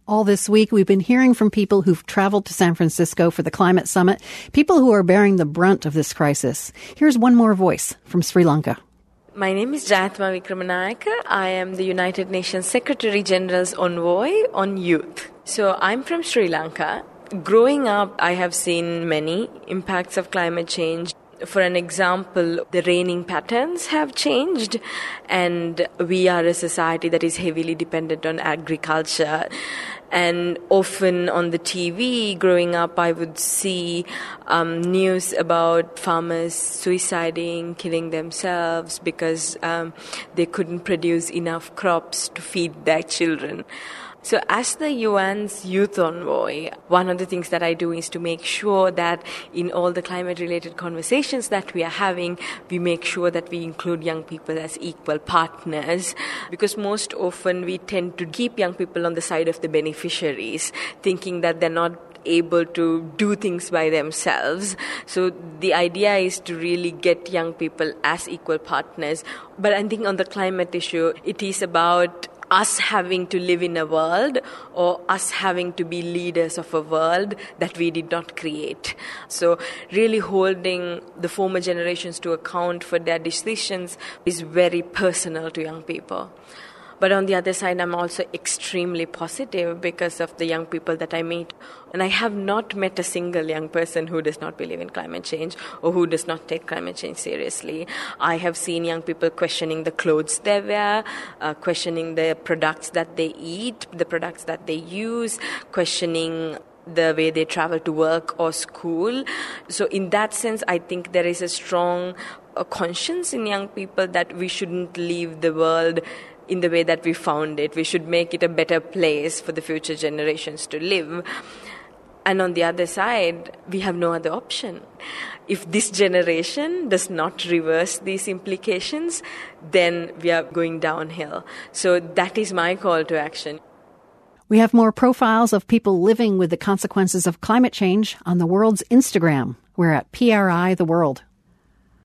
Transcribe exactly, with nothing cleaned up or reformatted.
All this week, we've been hearing from people who've traveled to San Francisco for the climate summit, people who are bearing the brunt of this crisis. Here's one more voice from Sri Lanka. My name is Jayathma Vikramanayake. I am the United Nations Secretary General's envoy on youth. So I'm from Sri Lanka. Growing up, I have seen many impacts of climate change. For an example, the raining patterns have changed, and we are a society that is heavily dependent on agriculture. And often on the T V, growing up, I would see um, news about farmers suiciding, killing themselves because um, they couldn't produce enough crops to feed their children. So as the U N's youth envoy, one of the things that I do is to make sure that in all the climate-related conversations that we are having, we make sure that we include young people as equal partners, because most often we tend to keep young people on the side of the beneficiaries, thinking that they're not able to do things by themselves. So the idea is to really get young people as equal partners. But I think on the climate issue, it is about us having to live in a world or us having to be leaders of a world that we did not create. So really holding the former generations to account for their decisions is very personal to young people. But on the other side, I'm also extremely positive because of the young people that I meet. And I have not met a single young person who does not believe in climate change or who does not take climate change seriously. I have seen young people questioning the clothes they wear, uh, questioning the products that they eat, the products that they use, questioning the way they travel to work or school. So in that sense, I think there is a strong uh, conscience in young people that we shouldn't leave the world in the way that we found it. We should make it a better place for the future generations to live. And on the other side, we have no other option. If this generation does not reverse these implications, then we are going downhill. So that is my call to action. We have more profiles of people living with the consequences of climate change on the world's Instagram. We're at P R I The World.